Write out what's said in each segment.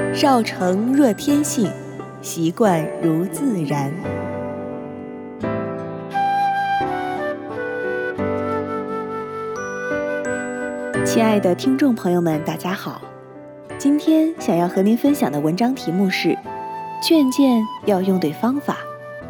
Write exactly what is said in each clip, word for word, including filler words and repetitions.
少成若天性，习惯如自然。亲爱的听众朋友们，大家好，今天想要和您分享的文章题目是劝谏要用对方法。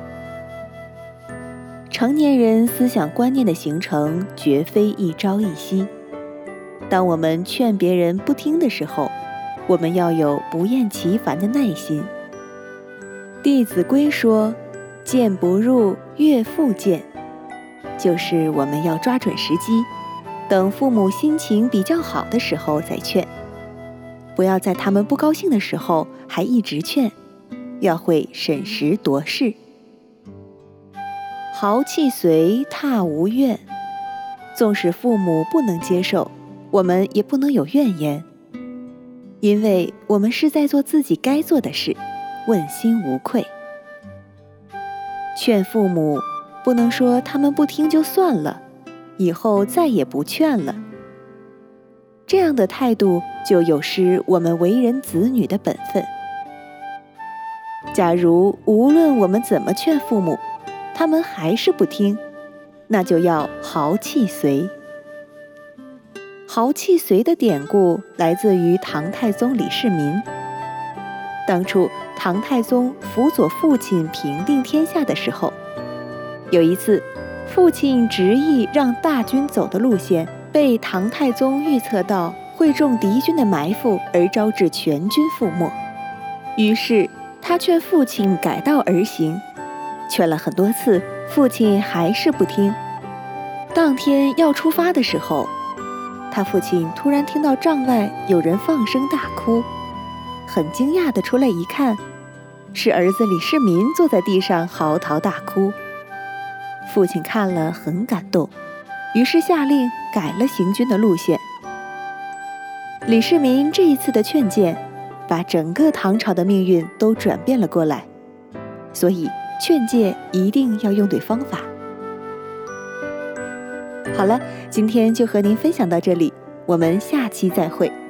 成年人思想观念的形成绝非一朝一夕，当我们劝别人不听的时候，我们要有不厌其烦的耐心。弟子规说，谏不入，岳父谏，就是我们要抓准时机，等父母心情比较好的时候再劝，不要在他们不高兴的时候还一直劝，要会审时度势。豪气随，踏无怨，纵使父母不能接受，我们也不能有怨言，因为我们是在做自己该做的事，问心无愧。劝父母不能说他们不听就算了，以后再也不劝了，这样的态度就有失我们为人子女的本分。假如无论我们怎么劝父母，他们还是不听，那就要豪气随。豪气随的典故来自于唐太宗李世民。当初唐太宗辅佐父亲平定天下的时候，有一次父亲执意让大军走的路线被唐太宗预测到会中敌军的埋伏，而招致全军覆没。于是他劝父亲改道而行，劝了很多次，父亲还是不听。当天要出发的时候，他父亲突然听到帐外有人放声大哭，很惊讶地出来一看，是儿子李世民坐在地上嚎啕大哭。父亲看了很感动，于是下令改了行军的路线。李世民这一次的劝谏，把整个唐朝的命运都转变了过来。所以劝诫一定要用对方法。好了，今天就和您分享到这里，我们下期再会。